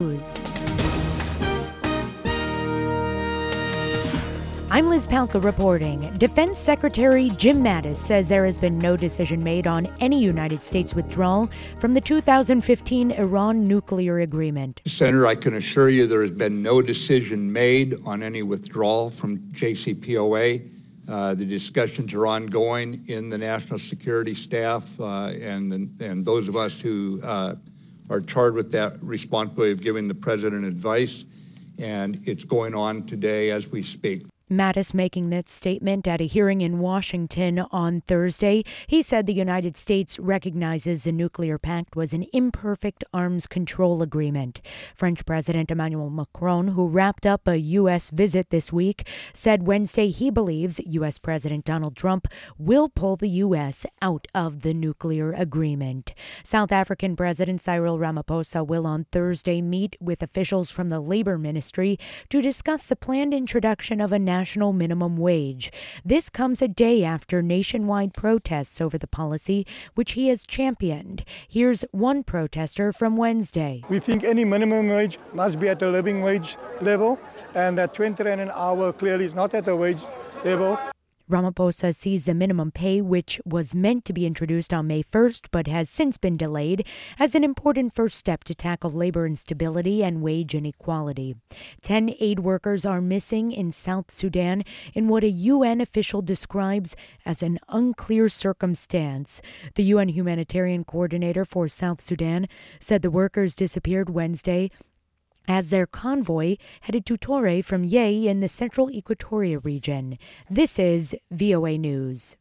I'm Liz Palka reporting. Defense Secretary Jim Mattis says there has been no decision made on any United States withdrawal from the 2015 Iran nuclear agreement. Senator, I can assure you there has been no decision made on any withdrawal from JCPOA. The discussions are ongoing in the national security staff and those of us who are charged with that responsibility of giving the president advice, and it's going on today as we speak. Mattis making that statement at a hearing in Washington on Thursday. He said the United States recognizes the nuclear pact was an imperfect arms control agreement. French President Emmanuel Macron, who wrapped up a U.S. visit this week, said Wednesday he believes U.S. President Donald Trump will pull the U.S. out of the nuclear agreement. South African President Cyril Ramaphosa will on Thursday meet with officials from the Labor Ministry to discuss the planned introduction of a national minimum wage. This comes a day after nationwide protests over the policy, which he has championed. Here's one protester from Wednesday. We think any minimum wage must be at the living wage level, and that 20 rand an hour clearly is not at the wage level. Ramaphosa sees the minimum pay, which was meant to be introduced on May 1st but has since been delayed, as an important first step to tackle labor instability and wage inequality. 10 aid workers are missing in South Sudan in what a UN official describes as an unclear circumstance. The UN humanitarian coordinator for South Sudan said the workers disappeared Wednesday as their convoy headed to Torre from Yei in the central Equatoria region. This is VOA News.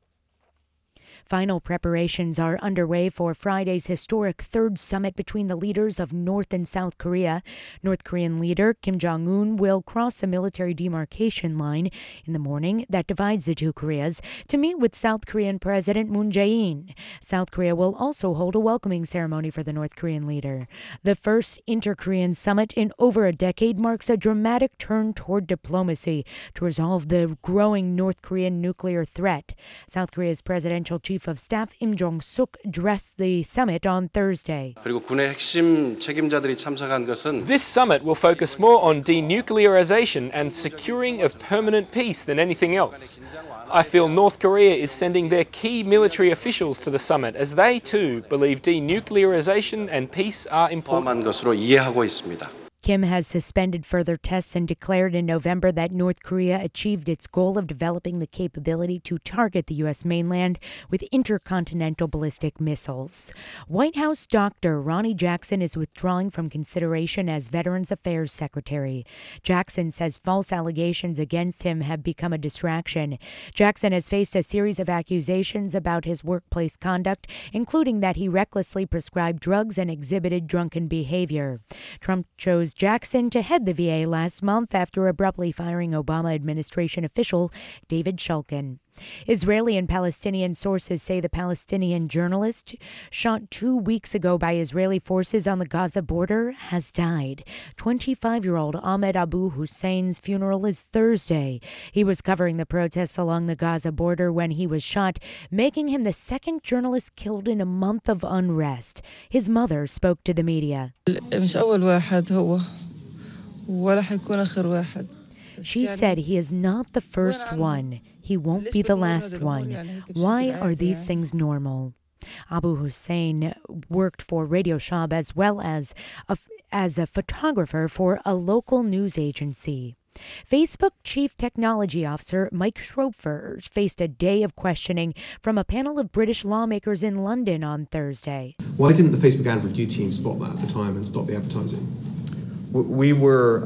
Final preparations are underway for Friday's historic third summit between the leaders of North and South Korea. North Korean leader Kim Jong-un will cross a military demarcation line in the morning that divides the two Koreas to meet with South Korean President Moon Jae-in. South Korea will also hold a welcoming ceremony for the North Korean leader. The first inter-Korean summit in over a decade marks a dramatic turn toward diplomacy to resolve the growing North Korean nuclear threat. South Korea's presidential chief of Staff Im Jong-suk addressed the summit on Thursday. This summit will focus more on denuclearization and securing of permanent peace than anything else. I feel North Korea is sending their key military officials to the summit as they too believe denuclearization and peace are important. Kim has suspended further tests and declared in November that North Korea achieved its goal of developing the capability to target the U.S. mainland with intercontinental ballistic missiles. White House doctor Ronnie Jackson is withdrawing from consideration as Veterans Affairs Secretary. Jackson says false allegations against him have become a distraction. Jackson has faced a series of accusations about his workplace conduct, including that he recklessly prescribed drugs and exhibited drunken behavior. Trump chose Jackson to head the VA last month after abruptly firing Obama administration official David Shulkin. Israeli and Palestinian sources say the Palestinian journalist shot 2 weeks ago by Israeli forces on the Gaza border has died. 25-year-old Ahmed Abu Hussein's funeral is Thursday. He was covering the protests along the Gaza border when he was shot, making him the second journalist killed in a month of unrest. His mother spoke to the media. She said he is not the first one. He won't be the last one. Why are these things normal? Abu Hussein worked for Radio Shab as well as a photographer for a local news agency. Facebook Chief Technology Officer Mike Schroepfer faced a day of questioning from a panel of British lawmakers in London on Thursday. Why didn't the Facebook ad review team spot that at the time and stop the advertising? We were,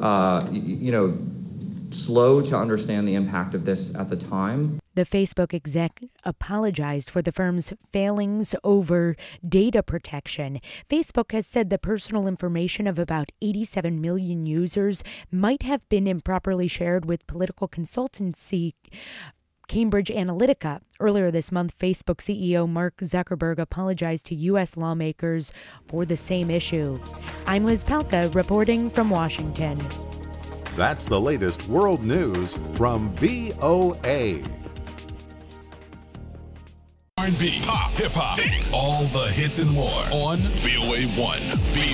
slow to understand the impact of this at the time. The Facebook exec apologized for the firm's failings over data protection. Facebook has said the personal information of about 87 million users might have been improperly shared with political consultancy Cambridge Analytica. Earlier this month, Facebook CEO Mark Zuckerberg apologized to U.S. lawmakers for the same issue. I'm Liz Palka reporting from Washington. That's the latest world news from VOA. R&B, pop, hip-hop, all the hits and more on VOA1.